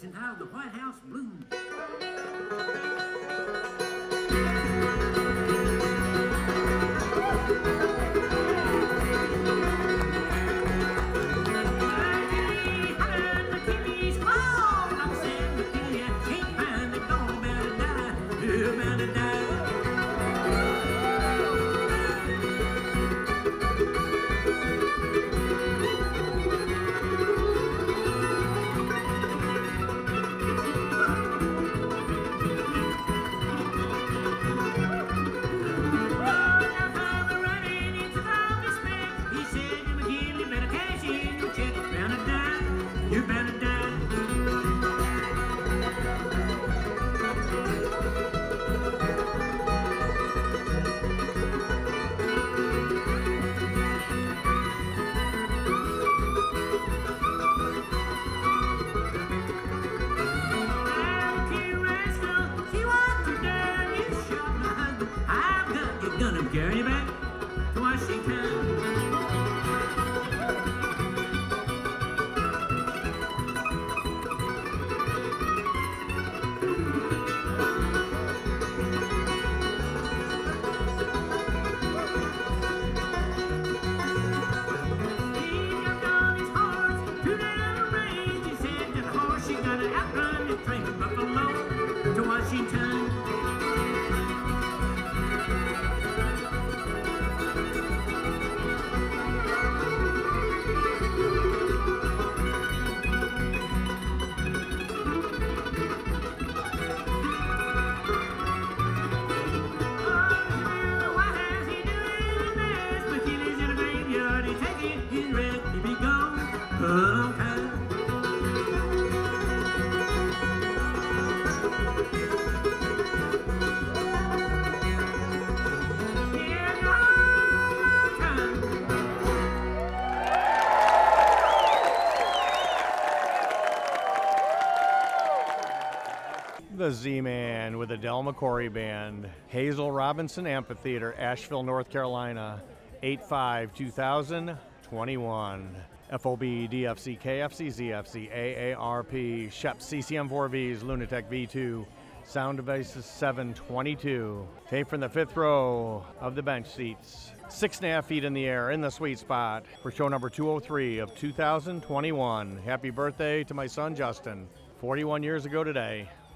entitled The White House Blues. Carry you back to Washington. The Z-Man with the Del McCoury Band, Hazel Robinson Amphitheater, Asheville, North Carolina, 8/5/2021. FOB, DFC, KFC, ZFC, AARP, Shep, CCM4Vs, Lunatech V2, Sound Devices 722. Tape from the fifth row of the bench seats. 6.5 feet in the air, in the sweet spot for show number 203 of 2021. Happy birthday to my son, Justin. 41 years ago today.